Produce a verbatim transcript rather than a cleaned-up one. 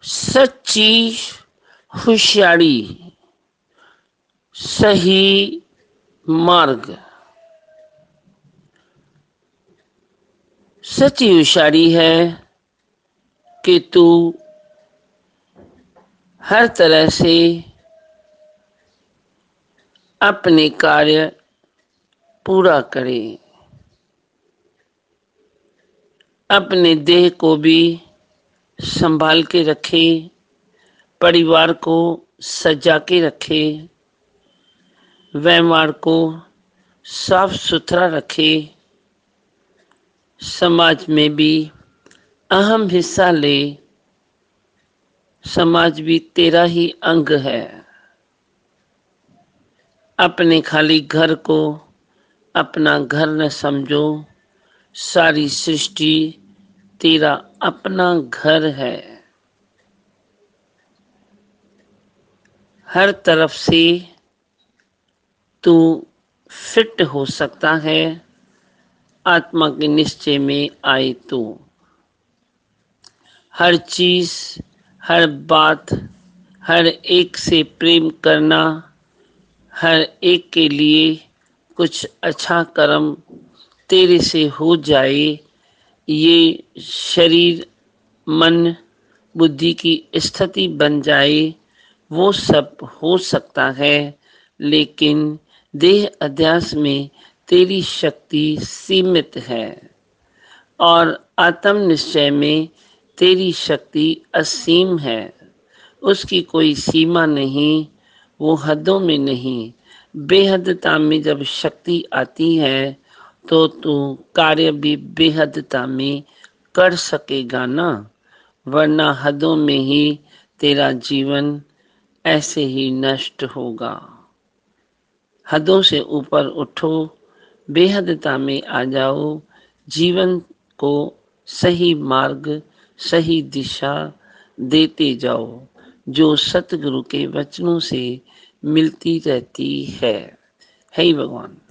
सच्ची होशियारी, सही मार्ग। सच्ची होशियारी है कि तू हर तरह से अपने कार्य पूरा करे, अपने देह को भी संभाल के रखे, परिवार को सजा के रखे, व्यवहार को साफ सुथरा रखे, समाज में भी अहम हिस्सा ले। समाज भी तेरा ही अंग है। अपने खाली घर को अपना घर न समझो, सारी सृष्टि तेरा अपना घर है। हर तरफ से तू फिट हो सकता है, आत्मा के निश्चय में आए तो। हर चीज, हर बात, हर एक से प्रेम करना, हर एक के लिए कुछ अच्छा कर्म तेरे से हो जाए, ये शरीर मन बुद्धि की स्थिति बन जाए, वो सब हो सकता है। लेकिन देह अध्यास में तेरी शक्ति सीमित है और आत्म निश्चय में तेरी शक्ति असीम है। उसकी कोई सीमा नहीं, वो हदों में नहीं। बेहदता में जब शक्ति आती है तो तू कार्य भी बेहदता में कर सकेगा ना, वरना हदों में ही तेरा जीवन ऐसे ही नष्ट होगा। हदों से ऊपर उठो, बेहदता में आ जाओ, जीवन को सही मार्ग, सही दिशा देते जाओ, जो सतगुरु के वचनों से मिलती रहती है। हे भगवान।